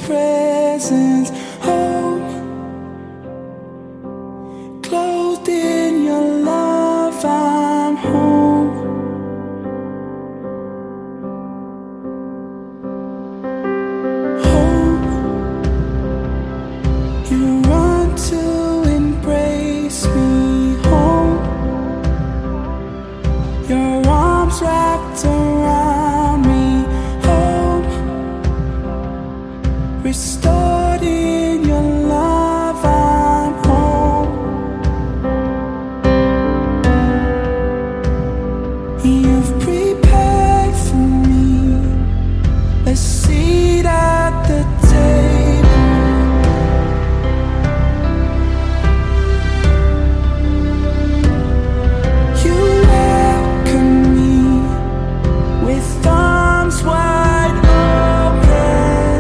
presence. Home, clothed in your love, I'm home. Home, you run to embrace me. Home, your arms wrapped around me. Home, restored in your love, I'm home. You've prepared for me a seat at the table. You welcome me with arms wide open.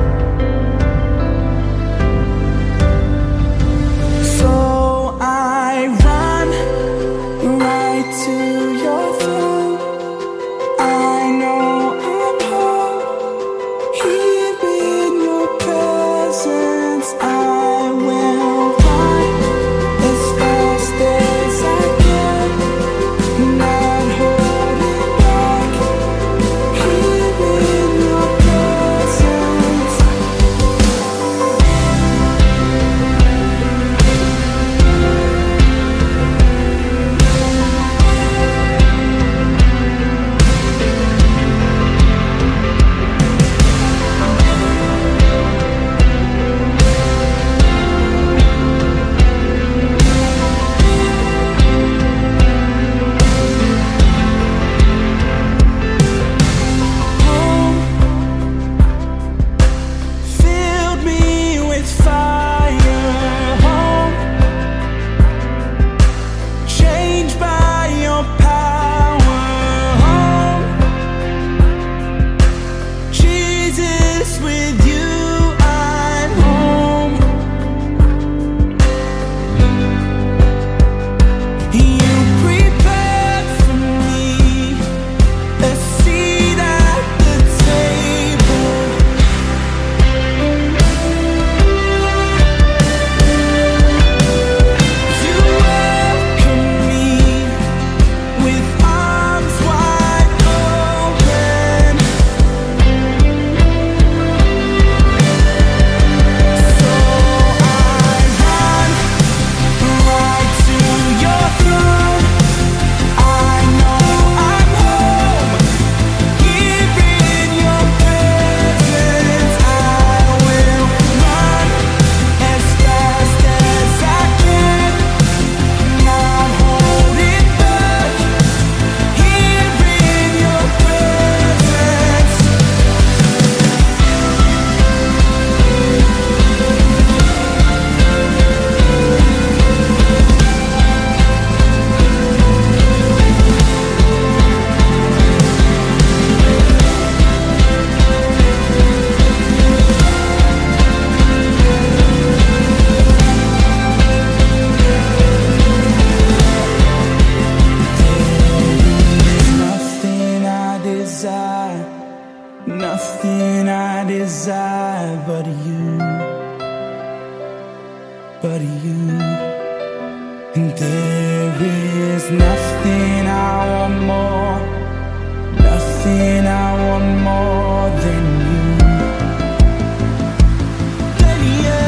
So I run right to your throne. I know I'm home. Here in your presence, I will run as fast as I can, not holding back. Here in your presence. Home filled me with fire. Home changed by your power. Home, Jesus, with you I'm home. You prepared for me a seat at the table. You welcome me with arms wide open. So I run right to your throne. I know I'm home. Here in your presence, I will run as fast as I can, not holding back. Here in your presence. Nothing I desire, nothing I desire but you, but you. And there is nothing I want more, nothing I want more than you. Than you.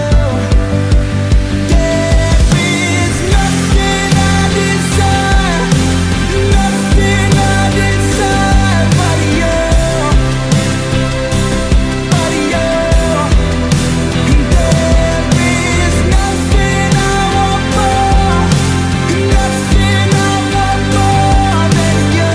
There is nothing I desire, nothing I desire but you, but you. There is nothing I want more, nothing I want more than you,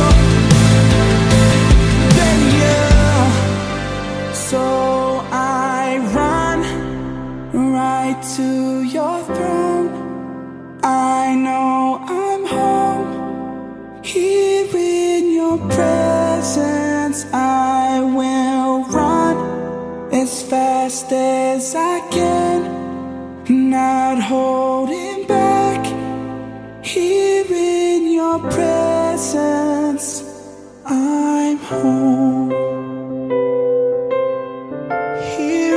than you. So I run right to your throne. I know I'm home. Here in your presence, I will run as fast as I can, not holding back. Here in your presence, I'm home. Here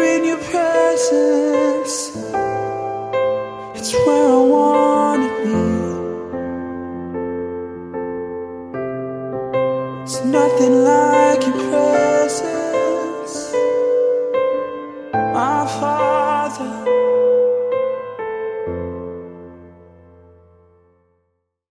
nothing like your presence.